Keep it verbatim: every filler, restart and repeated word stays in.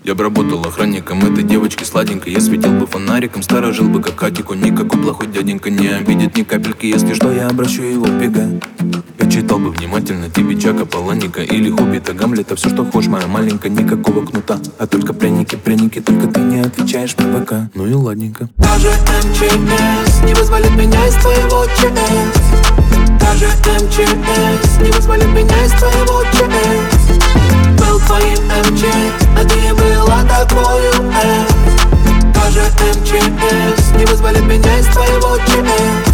Я бы работал охранником этой девочки сладенькой. Я светил бы фонариком, сторожил бы как хатику. Никакой плохой дяденька не обидит ни капельки. Если что, я обращу его в бега. Я читал бы внимательно тебе Чака Паланика или Хоббита, Гамлета. Все, что хочешь, моя маленькая, никакого кнута. А только пряники, пряники, только ты не отвечаешь по ВК. Ну и ладненько. Даже эм че эс не вызволит меня из твоего че эс. Даже эм че эс не вызволит меня из твоего че эс. Был твоим эм че, а ты не была такою эс. Даже эм че эс не вызволит меня из твоего че эс.